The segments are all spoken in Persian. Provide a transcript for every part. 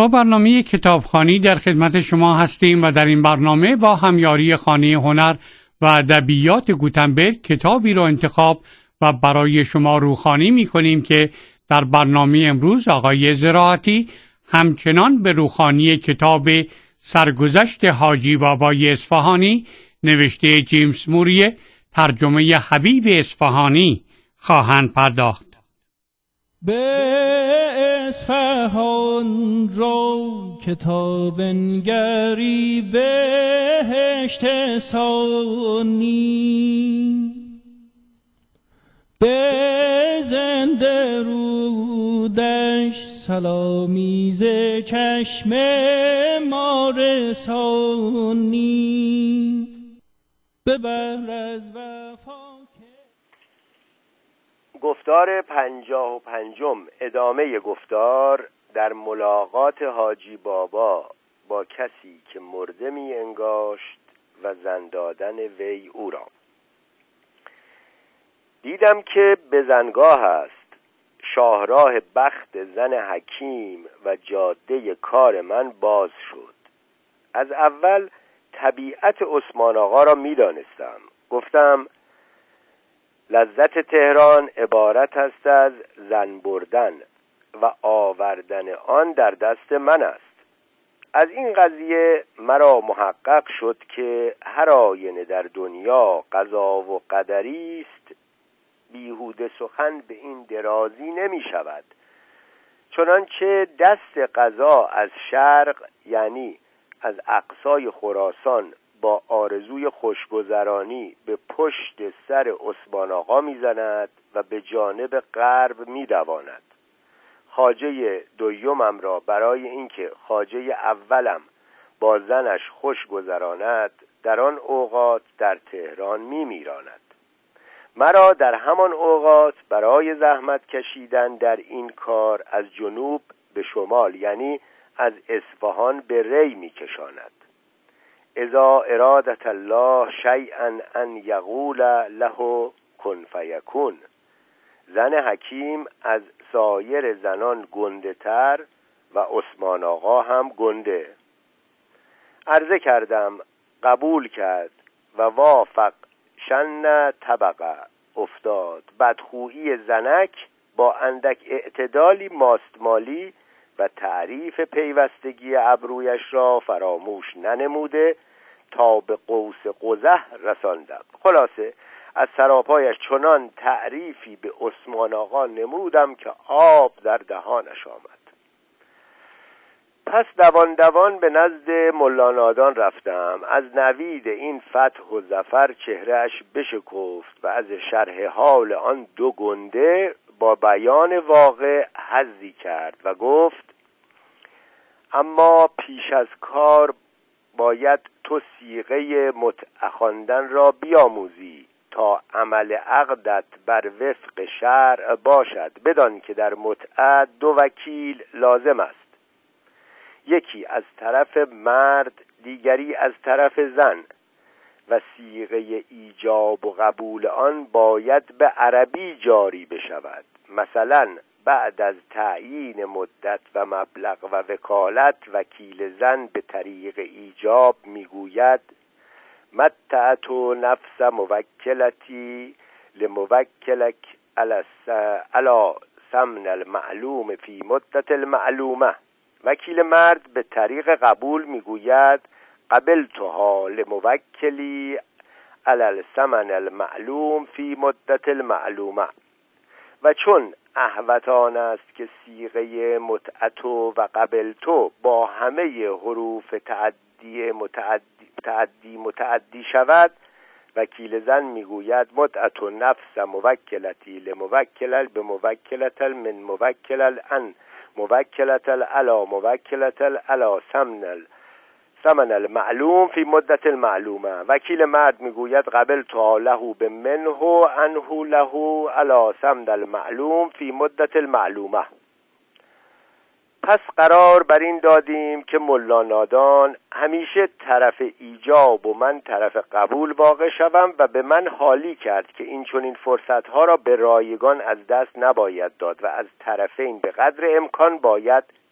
با برنامه کتابخوانی در خدمت شما هستیم و در این برنامه با همیاری خانه هنر و ادبیات گوتنبرگ کتابی را انتخاب و برای شما روخوانی می‌کنیم که در برنامه امروز آقای زراعتی همچنان به روخوانی کتاب سرگذشت حاجی بابای اصفهانی نوشته جیمز موری، ترجمه حبیب اصفهانی خواهند پرداخت. به اصفهان رو کتاب نگری بهشت ثانی، به زنده رودش سلامی ز چشم ما رسانی، ببر از وفا. گفتار 55 ادامه گفتار در ملاقات حاجی بابا با کسی که مرده می انگاشت و زن دادن وی او را. دیدم که به زنگاه است، شاهراه بخت زن حکیم و جاده کار من باز شد. از اول طبیعت عثمان آقا را می دانستم. گفتم لذت تهران عبارت است از زن بردن و آوردن آن در دست من است. از این قضیه مرا محقق شد که هر آینه در دنیا قضا و قدری است، بیهوده سخن به این درازی نمی شود. چنانچه دست قضا از شرق یعنی از اقصای خراسان با آرزوی خوشگذرانی به پشت سر عثمان آقا میزند و به جانب غرب میدواند. خواجه دویمم را برای اینکه خواجه اولم با زنش خوش گذراند در آن اوقات در تهران میمیراند. مرا در همان اوقات برای زحمت کشیدن در این کار از جنوب به شمال یعنی از اصفهان به ری میکشاند. اذا ارادت الله شیئا ان یقول له کن فیکون. زن حکیم از سایر زنان گنده تر و عثمان آقا هم گنده. عرضه کردم، قبول کرد و وافق. شن طبقه افتاد. بدخویی زنک با اندک اعتدالی ماستمالی و تعریف پیوستگی ابرویش را فراموش ننموده تا به قوس قزح رساندم. خلاصه از سراپایش چنان تعریفی به عثمان آقا نمودم که آب در دهانش آمد. پس دوان دوان به نزد ملا نادان رفتم. از نوید این فتح و ظفر چهرهش بشکفت و از شرح حال آن دو گنده با بیان واقع حظی کرد و گفت اما پیش از کار باید تو صیغه متع خواندن را بیاموزی تا عمل عقدت بر وفق شرع باشد. بدان که در متع دو وکیل لازم است، یکی از طرف مرد دیگری از طرف زن و صیغه ایجاب و قبول آن باید به عربی جاری بشود. مثلا بعد از تعیین مدت و مبلغ و وکالت وکیل زن به طریق ایجاب میگوید متعت نفس موکلتی لموکلک علی ثمن المعلوم فی مدت المعلومه. وکیل مرد به طریق قبول میگوید قبلتها لموکلی علی الثمن المعلوم فی مدت المعلومه. و چون احوطان است که صیغه متعتو و قبلتو با همه حروف تعدی شود، وکیل زن میگوید متعتو نفس موکلتی لموکلل به موکلت من موکلل ان موکلت علی موکلت علی ثمن المعلوم فی مدت المعلومه. وکیل مرد میگوید قبلتها له بمنه انه له علی ثمن المعلوم فی مدت المعلومه. پس قرار بر این دادیم که ملا نادان همیشه طرف ایجاب و من طرف قبول واقع شوم و به من حالی کرد که این چنین فرصتها را به رایگان از دست نباید داد و از طرفین به قدر امکان باید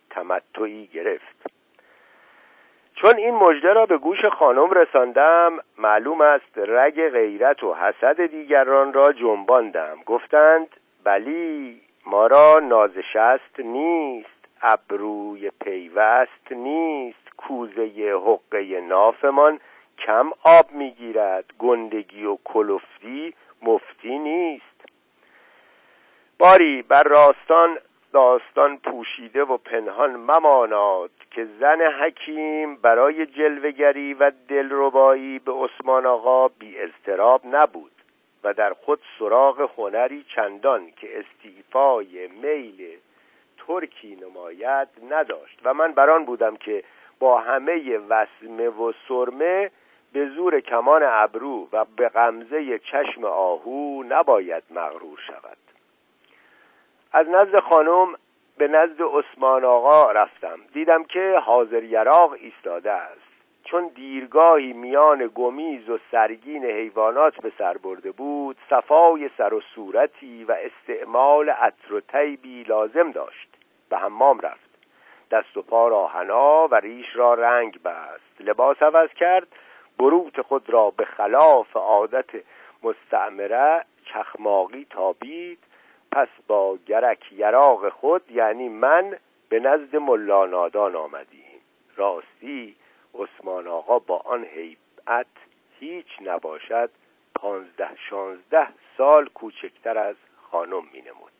تمتعی گرفت. چون این مژده را به گوش خانم رساندم، معلوم است رگ غیرت و حسد دیگران را جنباندم. گفتند بلی، ما را نازشست نیست، ابروی پیوست نیست، کوزه حقه نافمان کم آب میگیرد، گندگی و کلفتی مفتی نیست. باری بر راستان داستان پوشیده و پنهان مماناد که زن حکیم برای جلوه‌گری و دلربایی به عثمان آقا بی اضطراب نبود و در خود سراغ هنری چندان که استیفای میل ترکی نماید نداشت و من بران بودم که با همه وسمه و سرمه به زور کمان ابرو و به غمزه چشم آهو نباید مغرور شود. از نزد خانم به نزد عثمان آقا رفتم. دیدم که حاضر یراق ایستاده است. چون دیرگاهی میان گمیز و سرگین حیوانات به سر برده بود، صفای سر و صورتی و استعمال عطر و طیبی لازم داشت. به حمام رفت، دست و پا را حنا و ریش را رنگ بست، لباس عوض کرد، بروت خود را به خلاف عادت مستعمره چخماقی تابید. پس با گرک یراق خود، یعنی من، به نزد ملا نادان آمدیم. راستی عثمان آقا با آن هیبت هیچ نباشد 15-16 سال کوچکتر از خانم می نمود.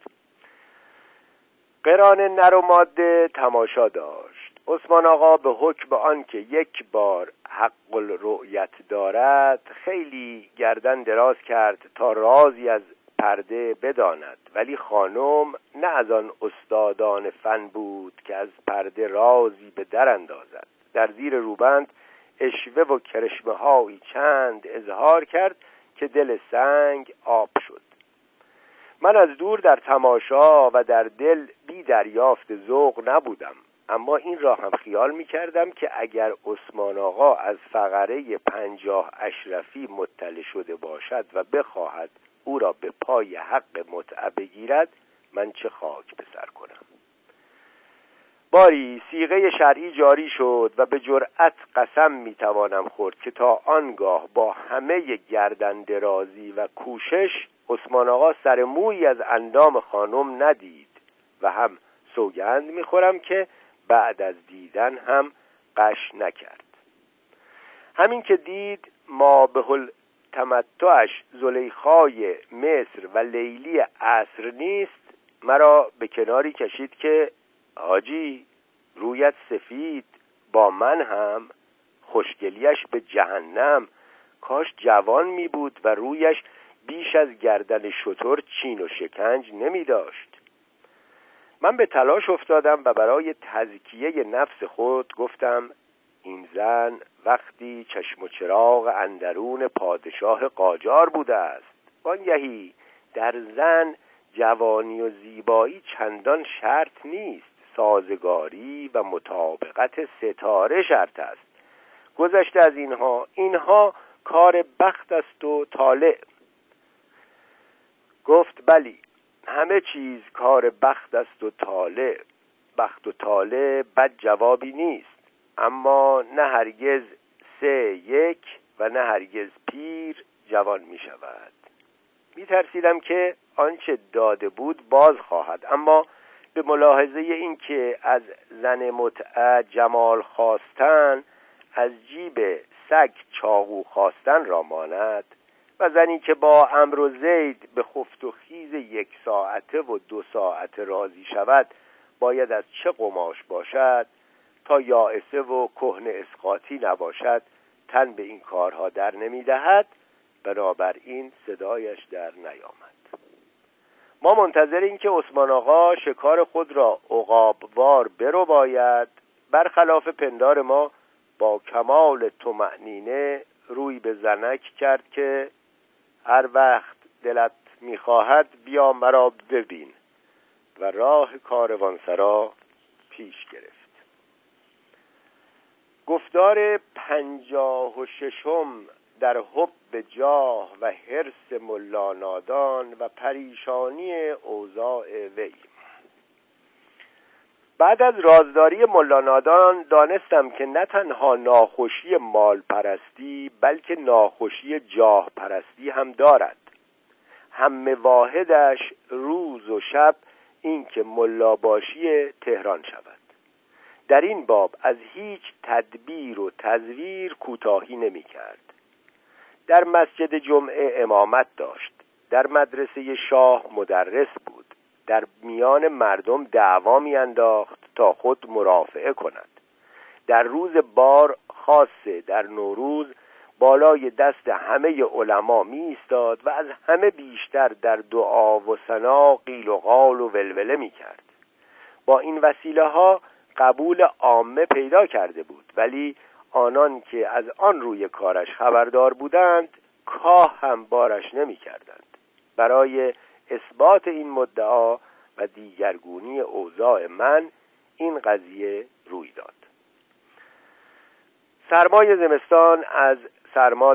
قران نر و ماده تماشا داشت. عثمان آقا به حکم آن که یک بار حق الرؤیت دارد خیلی گردن دراز کرد تا رازی از پرده بداند، ولی خانم نه از آن استادان فن بود که از پرده رازی به در اندازد. در زیر روبند اشوه و کرشمه هایی چند اظهار کرد که دل سنگ آب شد. من از دور در تماشا و در دل بی دریافت ذوق نبودم، اما این را هم خیال می کردم که اگر عثمان آقا از فقره 50 اشرفی مطلع شده باشد و بخواهد او را به پای حق متعه بگیرد، من چه خاک به سر کنم. باری صیغه شرعی جاری شد و به جرأت قسم میتوانم خورد که تا آنگاه با همه گردن درازی و کوشش عثمان آقا سر مویی از اندام خانم ندید و هم سوگند میخورم که بعد از دیدن هم غش نکرد. همین که دید ما به تمتعش زلیخای مصر و لیلی عصر نیست، مرا به کناری کشید که حاجی رویت سفید، با من هم خوشگلیش به جهنم، کاش جوان می بود و رویش بیش از گردن شتر چین و شکنج نمی داشت. من به تلاش افتادم و برای تزکیه نفس خود گفتم این زن وقتی چشم و چراغ اندرون پادشاه قاجار بوده است. وانگهی در زن جوانی و زیبایی چندان شرط نیست، سازگاری و مطابقت ستاره شرط است. گذشته از اینها کار بخت است و طالع. گفت بلی، همه چیز کار بخت است و طالع. بخت و طالع بد جوابی نیست، اما نه هرگز 3-1 و نه هرگز پیر جوان می شود. می ترسیدم که آنچه داده بود باز خواهد، اما به ملاحظه این که از زن متعه جمال خواستن از جیب سگ چاقو خواستن را ماند و زنی که با عمرو و زید به خفت و خیز 1 ساعته و 2 ساعته راضی شود باید از چه قماش باشد تا یائسه و کهنه اسقاطی نباشد تن به این کارها در نمی دهد. بنابراین صدایش در نیامد. ما منتظر این که عثمان آقا شکار خود را عقابوار برو باید، برخلاف پندار ما با کمال طمأنینه روی به زنک کرد که هر وقت دلت می‌خواهد بیا مرا ببین و راه کاروانسرا پیش گرفت. گفتار 56 در حب جاه و حرص ملا نادان و پریشانی اوضاع وی. بعد از رازداری ملا نادان دانستم که نه تنها ناخوشی مال پرستی بلکه ناخوشی جاه پرستی هم دارد. همه واحدش روز و شب این که ملا باشی تهران شود. در این باب از هیچ تدبیر و تزویر کوتاهی نمی کرد. در مسجد جمعه امامت داشت، در مدرسه شاه مدرس بود، در میان مردم دعوا می انداخت تا خود مرافعه کند. در روز بار خاصه در نوروز بالای دست همه علما می ایستاد و از همه بیشتر در دعا و ثنا قیل و قال و ولوله می کرد. با این وسیله ها قبول عامه پیدا کرده بود، ولی آنان که از آن روی کارش خبردار بودند کاه هم بارش نمی کردند. برای اثبات این مدعا و دیگرگونی اوضاع من این قضیه روی داد. سرمای زمستان از سر ما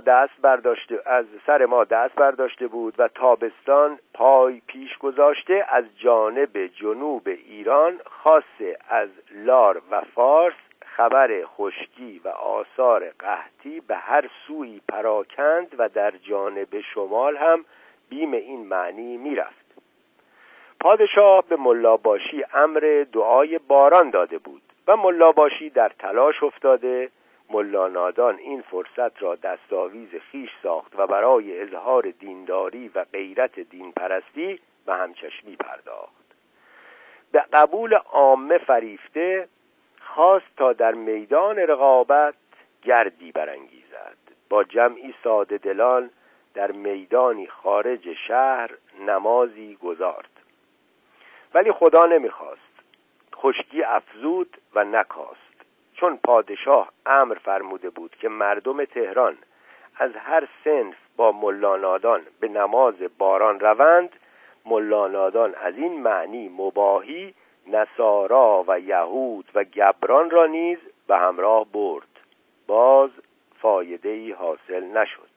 دست برداشته بود و تابستان پای پیش گذاشته از جانب جنوب ایران خاصه از لار و فارس خبر خشکی و آثار قحطی به هر سوی پراکند و در جانب شمال هم بیم این معنی میرفت. پادشاه به ملاباشی امر دعای باران داده بود و ملاباشی در تلاش افتاده. ملا نادان این فرصت را دستاویز خیش ساخت و برای اظهار دینداری و غیرت دین پرستی و همچشمی پرداخت. به قبول عامه فریفته خواست تا در میدان رقابت گردی برانگیزد. با جمعی ساده دلان در میدانی خارج شهر نمازی گزارد. ولی خدا نمیخواست. خشکی افزود و نکاست. چون پادشاه امر فرموده بود که مردم تهران از هر صنف با ملا نادان به نماز باران روند، ملا نادان از این معنی مباحی نصارا و یهود و گبران را نیز به همراه برد. باز فایده‌ای حاصل نشد.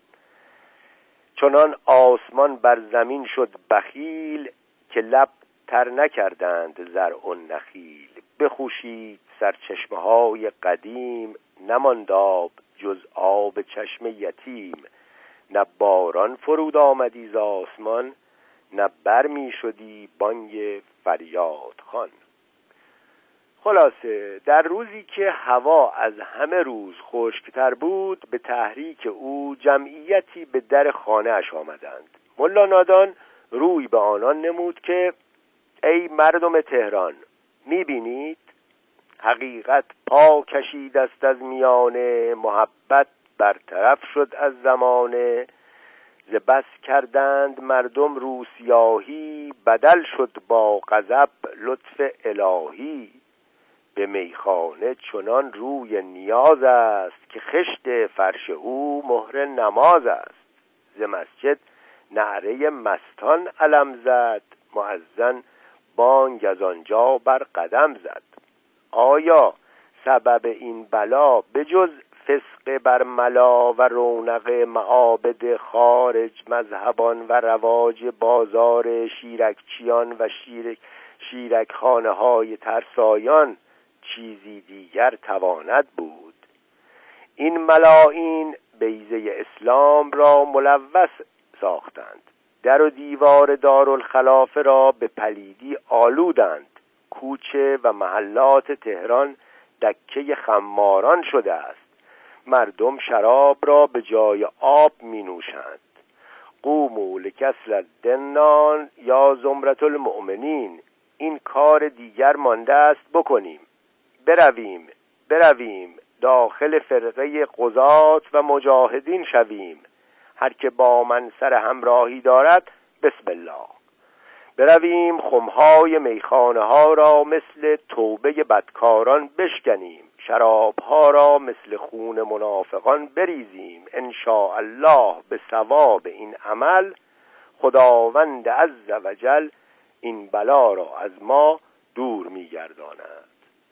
چنان آسمان بر زمین شد بخیل که لب تر نکردند زرع و نخیل. بخوشید سرچشمه‌های قدیم، نماند آب جز آب چشم یتیم. نه باران فرود آمدی ز آسمان، نه بر می شدی بانگ فریاد خوان. خلاصه در روزی که هوا از همه روز خشکتر بود، به تحریک او جمعیتی به در خانه اش آمدند. ملا نادان روی به آنان نمود که ای مردم تهران، می‌بینید حقیقت پا کشید است از میانه، محبت برطرف شد از زمانه. ز بس کردند مردم رو سیاهی، بدل شد با غضب لطف الهی. به میخانه چنان روی نیاز است، که خشت فرش او مهر نماز است. ز مسجد نعره مستان علم زد، مؤذن بانگ از آنجا بر قدم زد. آیا سبب این بلا به جز فسق برملا و رونق معابد خارج مذهبان و رواج بازار شیرکچیان و شیرکخانه های ترسایان چیزی دیگر تواند بود؟ این ملائین بیضه اسلام را ملوث ساختند، در و دیوار دارالخلافه را به پلیدی آلودند. کوچه و محلات تهران دکه خماران شده است. مردم شراب را به جای آب می نوشند. قوموا لکسل الدنان یا زمرة المؤمنین. این کار دیگر مانده است بکنیم. برویم داخل فرقه قضات و مجاهدین شویم. هر که با من سر همراهی دارد بسم الله. برویم خمهای میخانه ها را مثل توبه بدکاران بشکنیم. شرابها را مثل خون منافقان بریزیم. ان شاء الله به ثواب این عمل خداوند عز و جل این بلا را از ما دور می‌گرداند.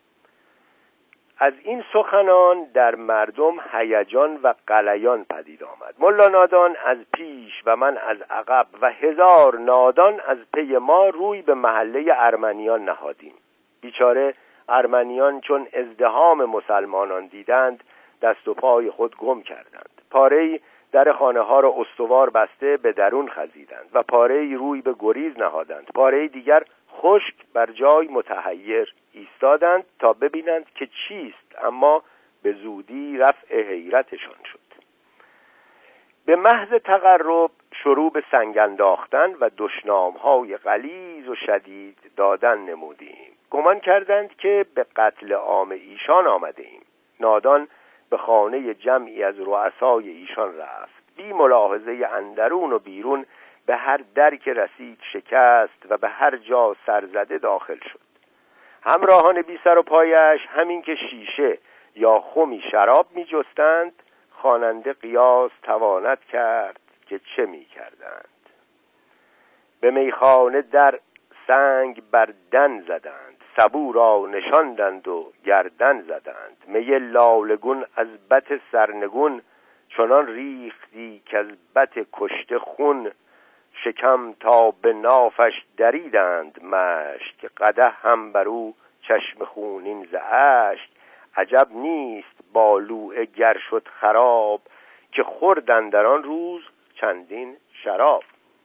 از این سخنان در مردم هیجان و غلیان پدید آمد. ملا نادان از پیش و من از عقب و 1000 نادان از پی ما روی به محله ارمنیان نهادیم. بیچاره ارمنیان چون ازدحام مسلمانان دیدند دست و پای خود گم کردند. پاره‌ای در خانه ها را استوار بسته به درون خزیدند و پاره‌ای روی به گریز نهادند. پاره‌ای دیگر خشک بر جای متحیر ایستادند تا ببینند که چیست، اما به زودی رفع حیرتشان شد. به محض تقرب شروع به سنگ انداختن و دشنام‌های غلیظ و شدید دادن نمودیم. گمان کردند که به قتل عام ایشان آمده ایم. نادان به خانه جمعی از رؤسای ایشان رفت. بی ملاحظه اندرون و بیرون به هر در که رسید شکست و به هر جا سرزده داخل شد. همراهان بی سر و پایش همین که شیشه یا خمی شراب می جستند، خواننده قیاس تواند کرد که چه می کردند. به میخانه در سنگ بر دن زدند، سبو را نشاندند و گردن زدند. می لالگون از بط سرنگون، چنان ریختی که از بط کشته خون. شکم تا به نافش دریدند مشک، قدح هم بر او چشم خونین ز اشک. عجب نیست بالوعه گر شد خراب، که خوردند در آن روز چندین شراب.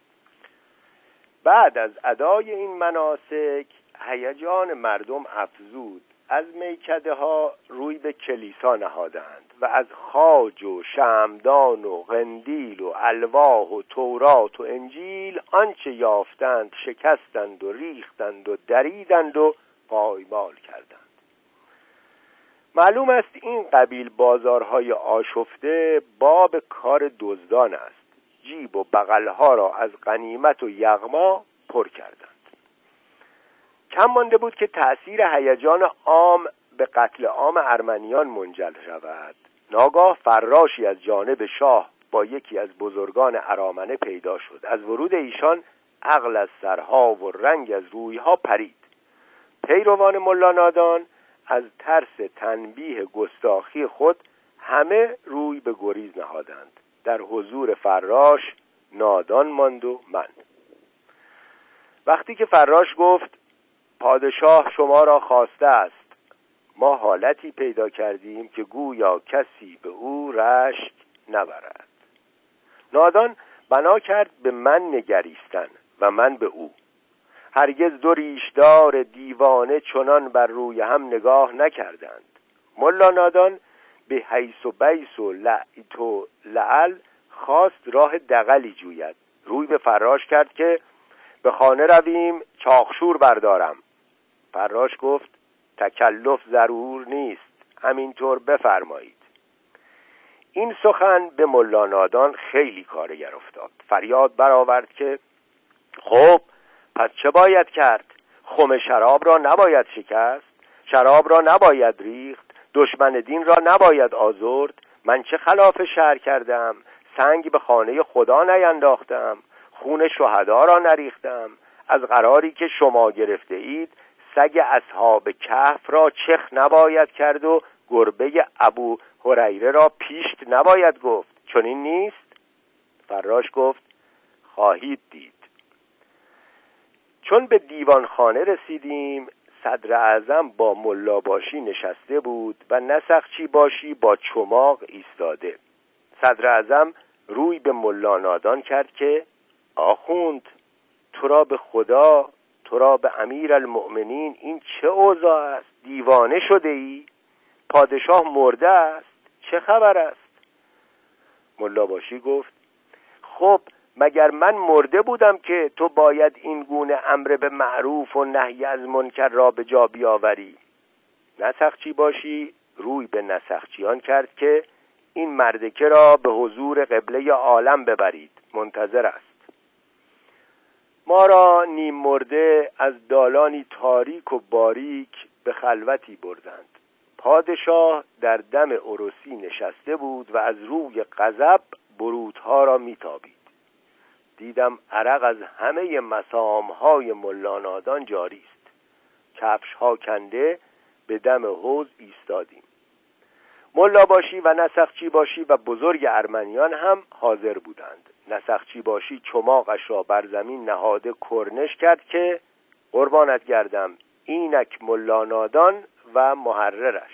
بعد از ادای این مناسک هیجان مردم افزود. از میکده ها روی به کلیسا نهادند و از خواج و شمعدان و قندیل و الواح و تورات و انجیل آنچه یافتند شکستند و ریختند و دریدند و پایمال کردند. معلوم است این قبیل بازارهای آشفته باب کار دزدان است. جیب و بغلها را از غنیمت و یغما پر کردند. کم مانده بود که تأثیر هیجان عام به قتل عام ارمنیان منجل شود. ناگاه فراشی از جانب شاه با یکی از بزرگان ارامنه پیدا شد. از ورود ایشان عقل از سرها و رنگ از رویها پرید. پیروان ملا نادان از ترس تنبیه گستاخی خود همه روی به گریز نهادند. در حضور فراش نادان ماند و من. وقتی که فراش گفت پادشاه شما را خواسته است، ما حالتی پیدا کردیم که گویا کسی به او رشک نبرد. نادان بنا کرد به من نگریستن و من به او. هرگز دو ریشدار دیوانه چنان بر روی هم نگاه نکردند. ملا نادان به حیث و بیس و لعت و لعل خواست راه دغلی جوید. روی به فراش کرد که به خانه رویم چاخشور بردارم. فراش گفت تکلف ضرور نیست، همینطور بفرمایید. این سخن به ملا نادان خیلی کارگر افتاد. فریاد برآورد که خب پس چه باید کرد؟ خم شراب را نباید شکست، شراب را نباید ریخت، دشمن دین را نباید آزرد. من چه خلاف شرع کردم؟ سنگ به خانه خدا نینداختم، خون شهدا را نریختم. از قراری که شما گرفته اید سگ اصحاب کهف را چخ نباید کرد و گربه ابو هریره را پیشت نباید گفت. چنین نیست؟ فراش گفت خواهید دید. چون به دیوان خانه رسیدیم صدر اعظم با ملا باشی نشسته بود و نسخچی باشی با چماق ایستاده. صدر اعظم روی به ملا نادان کرد که آخوند، تو را به خدا، تو را به امیر المؤمنین این چه اوضاع است؟ دیوانه شده ای؟ پادشاه مرده است؟ چه خبر است؟ ملا باشی گفت خب مگر من مرده بودم که تو باید این گونه امر به معروف و نهی از منکر را به جا بیاوری؟ نسخچی باشی روی به نسخچیان کرد که این مردکه را به حضور قبله عالم ببرید، منتظر است. ما را نیم مرده از دالانی تاریک و باریک به خلوتی بردند. پادشاه در دم عروسی نشسته بود و از روی غضب بروتها را میتابید. دیدم عرق از همه مسامهای ملا نادان جاری است. کفشها کنده به دم حوض ایستادیم. ملا باشی و نسخچی باشی و بزرگ ارمنیان هم حاضر بودند. نسخچی باشی چماقش را بر زمین نهاده کرنش کرد که قربانت گردم اینک ملا نادان و محررش.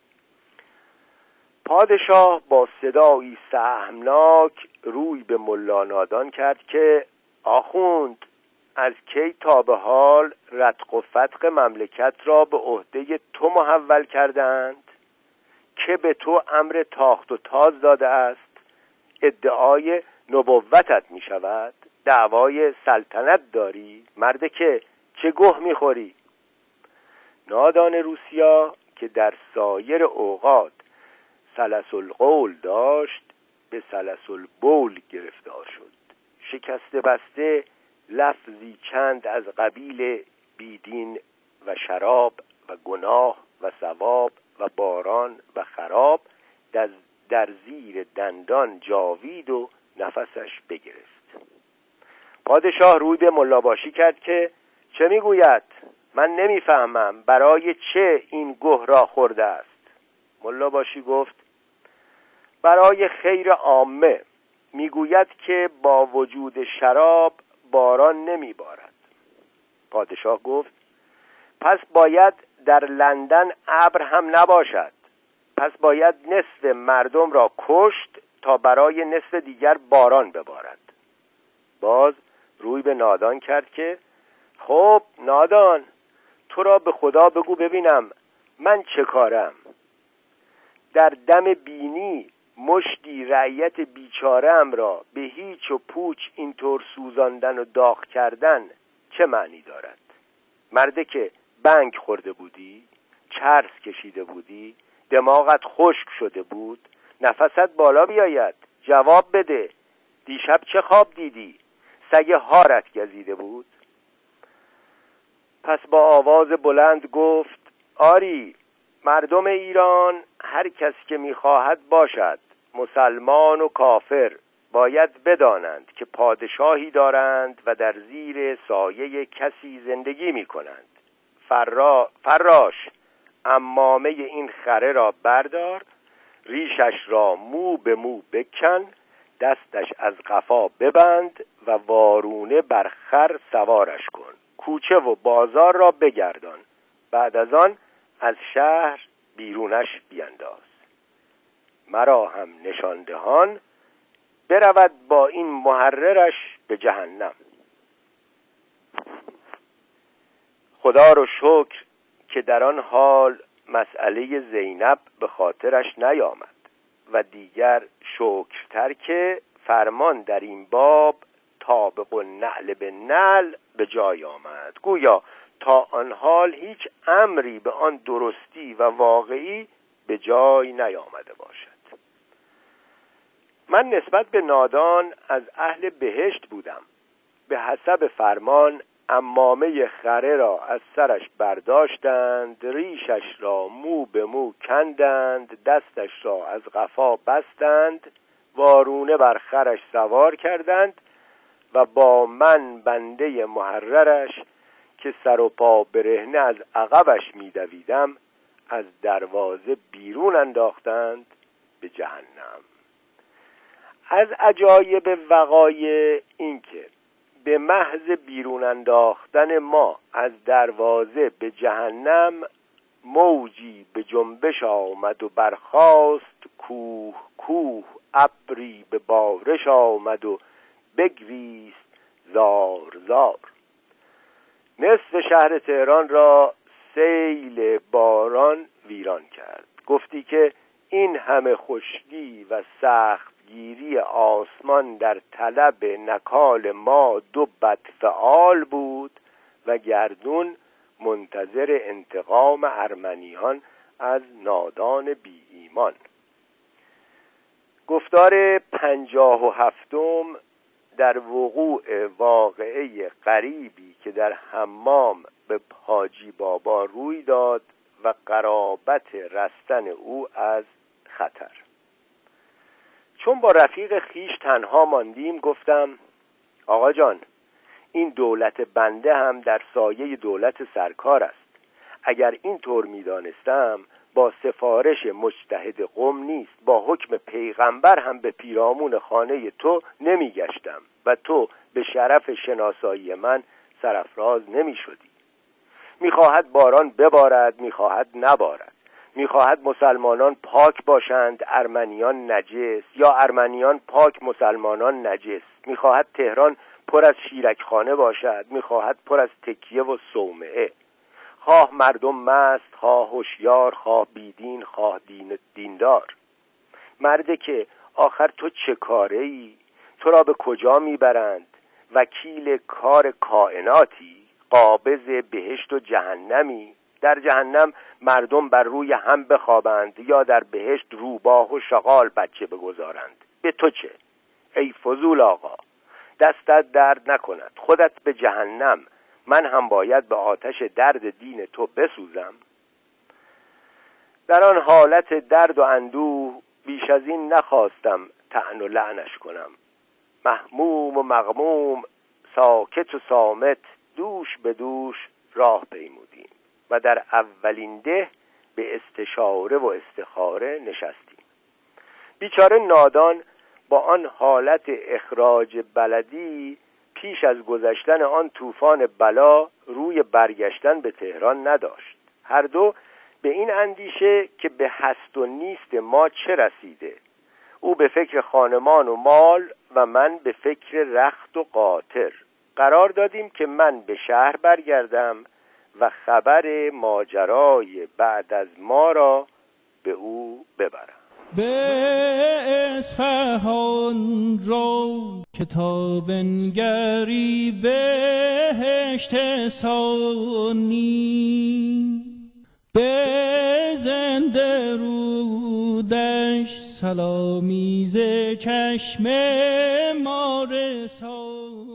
پادشاه با صدایی سهمناک روی به ملا نادان کرد که آخوند، از کی تا به حال رتق و فتق مملکت را به عهده تو محول کردند که به تو امر تاخت و تاز داده است؟ ادعای نبوتت می شود؟ دعوای سلطنت داری؟ مرده که چه گه می خوری؟ نادان روسیا که در سایر اوقات سلسل قول داشت به سلسل بول گرفتار شد. شکسته بسته لفظی چند از قبیل بیدین و شراب و گناه و ثواب و باران و خراب در زیر دندان جاوید و نفسش بگرفت. پادشاه روی به ملاباشی کرد که چه میگوید؟ من نمیفهمم برای چه این گه را خورده است. ملاباشی گفت برای خیر عامه. میگوید که با وجود شراب باران نمیبارد. پادشاه گفت پس باید در لندن ابر هم نباشد. پس باید نصف مردم را کشت تا برای نصف دیگر باران ببارد. باز روی به نادان کرد که خب نادان، تو را به خدا بگو ببینم من چه کارم؟ در دم بینی مشتی رعیت بیچاره‌ام را به هیچ و پوچ اینطور سوزاندن و داغ کردن چه معنی دارد؟ مرده که بنگ خورده بودی، چرس کشیده بودی، دماغت خشک شده بود، نفست بالا بیاید، جواب بده. دیشب چه خواب دیدی؟ سگ هارت گزیده بود؟ پس با آواز بلند گفت آری، مردم ایران هر کس که می‌خواهد باشد، مسلمان و کافر، باید بدانند که پادشاهی دارند و در زیر سایه کسی زندگی می‌کنند. فراش، عمامه این خره را بردار، ریشش را مو به مو بکن، دستش از قفا ببند و وارونه بر خر سوارش کن، کوچه و بازار را بگردان، بعد از آن از شهر بیرونش بینداز. مرا هم نشاندهان برود با این محررش به جهنم. خدا رو شکر که در آن حال مسئله زینب به خاطرش نیامد و دیگر شکرتر که فرمان در این باب طابق و نعل به نعل به جای آمد، گویا تا آن حال هیچ امری به آن درستی و واقعی به جای نیامده باشد. من نسبت به نادان از اهل بهشت بودم. به حسب فرمان عمامه خره را از سرش برداشتند، ریشش را مو به مو کندند، دستش را از قفا بستند، وارونه بر خرش سوار کردند و با من بنده محررش که سر و پا برهنه از عقبش می‌دویدم از دروازه بیرون انداختند به جهنم. از عجایب وقایع این که به محض بیرون انداختن ما از دروازه به جهنم موجی به جنبش آمد و برخاست، کوه کوه ابری به بارش آمد و بگریست زار زار. نصف شهر تهران را سیل باران ویران کرد. گفتی که این همه خشکی و سختگیری آسمان در طلب نکال ما دو بدفعال بود و گردون منتظر انتقام ارمنیان از نادان بی ایمان. گفتار 57 در وقوع واقعه غریبی که در حمام به حاجی بابا روی داد و قرابت رستن او از خطر. چون با رفیق خیش تنها ماندیم گفتم آقا جان، این دولت بنده هم در سایه دولت سرکار است. اگر این طور می دانستم با سفارش مجتهد قم نیست، با حکم پیغمبر هم به پیرامون خانه تو نمی گشتم و تو به شرف شناسایی من سرافراز نمی شدی. می‌خواهد باران ببارد، می‌خواهد نبارد. می‌خواهد مسلمانان پاک باشند، ارمنیان نجس، یا ارمنیان پاک، مسلمانان نجس. می‌خواهد تهران پر از شیرکخانه باشد، می‌خواهد پر از تکیه و صومعه. خواه مردم مست، خواه هوشیار، خواه بیدین، خواه دیندار. مرده که آخر تو چه کاره‌ای؟ تو را به کجا میبرند؟ وکیل کار کائناتی؟ قابض بهشت و جهنمی؟ در جهنم مردم بر روی هم بخوابند، یا در بهشت روباه و شغال بچه بگذارند. به تو چه؟ ای فضول آقا، دستت درد نکند، خودت به جهنم، من هم باید به آتش درد دین تو بسوزم. در آن حالت درد و اندوه بیش از این نخواستم طعن و لعنش کنم. محموم و مغموم، ساکت و صامت، دوش به دوش راه پیمودیم و در اولین ده به استشاره و استخاره نشستیم. بیچاره نادان با آن حالت اخراج بلدی پیش از گذشتن آن طوفان بلا روی برگشتن به تهران نداشت. هر دو به این اندیشه که به هست و نیست ما چه رسیده، او به فکر خانمان و مال و من به فکر رخت و قاطر، قرار دادیم که من به شهر برگردم و خبر ماجرای بعد از ما را به او ببرم. به اصفهان رو کتاب نگری بهشت ثانی، به زنده رودش سلامی ز چشم ما رسانی.